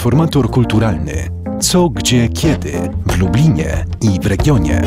Informator kulturalny. Co, gdzie, kiedy w Lublinie i w regionie.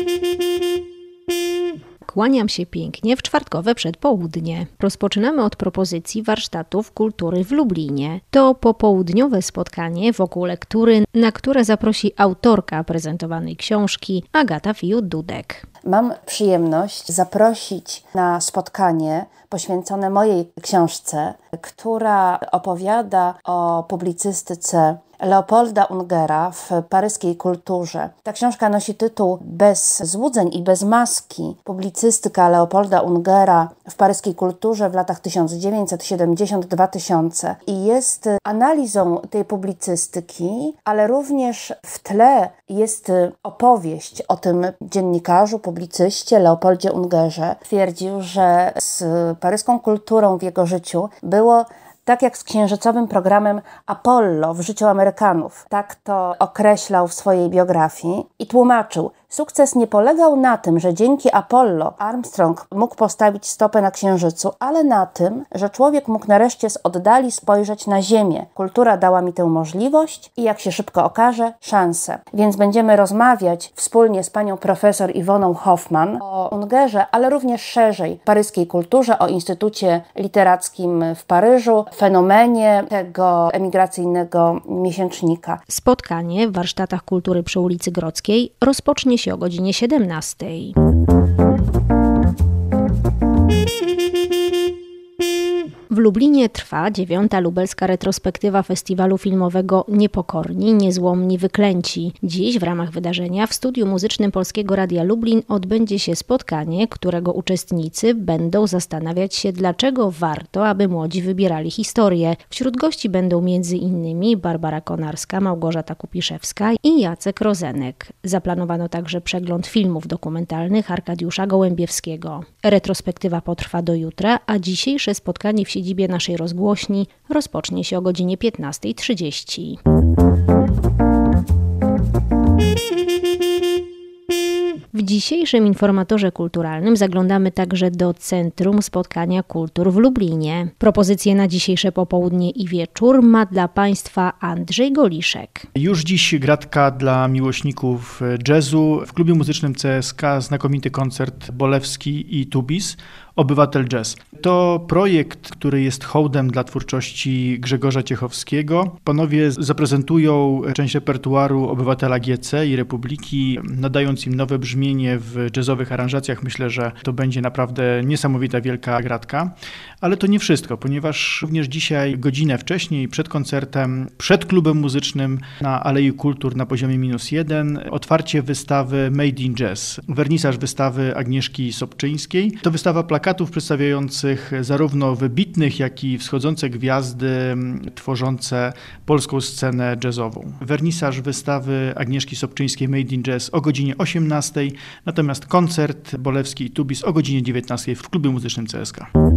Kłaniam się pięknie w czwartkowe przedpołudnie. Rozpoczynamy od propozycji warsztatów kultury w Lublinie. To popołudniowe spotkanie wokół lektury, na które zaprosi autorka prezentowanej książki Agata Fiut-Dudek. Mam przyjemność zaprosić na spotkanie poświęcone mojej książce, która opowiada o publicystyce Leopolda Ungera w paryskiej kulturze. Ta książka nosi tytuł Bez złudzeń i bez maski. Publicystyka Leopolda Ungera w paryskiej kulturze w latach 1970-2000 i jest analizą tej publicystyki, ale również w tle jest opowieść o tym dziennikarzu, publicyście Leopoldzie Ungerze. Twierdził, że z paryską kulturą w jego życiu było tak jak z księżycowym programem Apollo w życiu Amerykanów. Tak to określał w swojej biografii i tłumaczył: sukces nie polegał na tym, że dzięki Apollo Armstrong mógł postawić stopę na Księżycu, ale na tym, że człowiek mógł nareszcie z oddali spojrzeć na Ziemię. Kultura dała mi tę możliwość i, jak się szybko okaże, szansę. Więc będziemy rozmawiać wspólnie z panią profesor Iwoną Hoffman o Ungerze, ale również szerzej paryskiej kulturze, o Instytucie Literackim w Paryżu, fenomenie tego emigracyjnego miesięcznika. Spotkanie w warsztatach kultury przy ulicy Grodzkiej rozpocznie się o godzinie 17. W Lublinie trwa 9. lubelska retrospektywa festiwalu filmowego Niepokorni, Niezłomni, Wyklęci. Dziś w ramach wydarzenia w studiu muzycznym Polskiego Radia Lublin odbędzie się spotkanie, którego uczestnicy będą zastanawiać się, dlaczego warto, aby młodzi wybierali historię. Wśród gości będą m.in. Barbara Konarska, Małgorzata Kupiszewska i Jacek Rozenek. Zaplanowano także przegląd filmów dokumentalnych Arkadiusza Gołębiewskiego. Retrospektywa potrwa do jutra, a dzisiejsze spotkanie w siedzibie naszej rozgłośni rozpocznie się o godzinie 15:30. W dzisiejszym informatorze kulturalnym zaglądamy także do Centrum Spotkania Kultur w Lublinie. Propozycje na dzisiejsze popołudnie i wieczór ma dla Państwa Andrzej Goliszek. Już dziś gratka dla miłośników jazzu. W klubie muzycznym CSK znakomity koncert Bolewski i Tubis. Obywatel Jazz. To projekt, który jest hołdem dla twórczości Grzegorza Ciechowskiego. Panowie zaprezentują część repertuaru Obywatela GC i Republiki, nadając im nowe brzmienie w jazzowych aranżacjach. Myślę, że to będzie naprawdę niesamowita, wielka gratka. Ale to nie wszystko, ponieważ również dzisiaj, godzinę wcześniej, przed koncertem, przed klubem muzycznym na Alei Kultur na poziomie -1, otwarcie wystawy Made in Jazz. Wernisaż wystawy Agnieszki Sobczyńskiej. To wystawa plakatów przedstawiających zarówno wybitnych, jak i wschodzące gwiazdy tworzące polską scenę jazzową. Wernisaż wystawy Agnieszki Sobczyńskiej Made in Jazz o godzinie 18, natomiast koncert Bolewski i Tubis o godzinie 19 w klubie muzycznym CSK.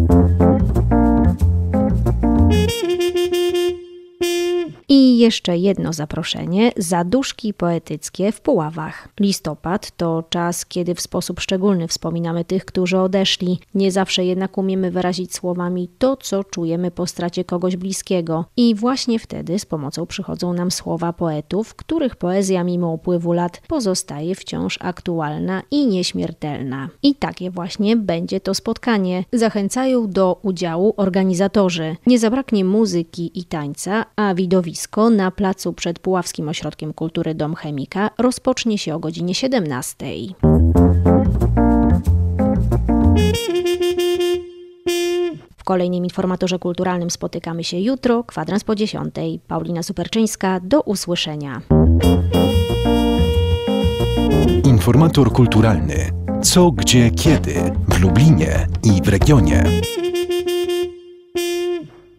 I jeszcze jedno zaproszenie, zaduszki poetyckie w Puławach. Listopad to czas, kiedy w sposób szczególny wspominamy tych, którzy odeszli. Nie zawsze jednak umiemy wyrazić słowami to, co czujemy po stracie kogoś bliskiego. I właśnie wtedy z pomocą przychodzą nam słowa poetów, których poezja mimo upływu lat pozostaje wciąż aktualna i nieśmiertelna. I takie właśnie będzie to spotkanie. Zachęcają do udziału organizatorzy. Nie zabraknie muzyki i tańca, a widowisko na placu przed Puławskim Ośrodkiem Kultury Dom Chemika rozpocznie się o godzinie 17. W kolejnym informatorze kulturalnym spotykamy się jutro, kwadrans po 10. Paulina Superczyńska, do usłyszenia. Informator kulturalny. Co, gdzie, kiedy w Lublinie i w regionie.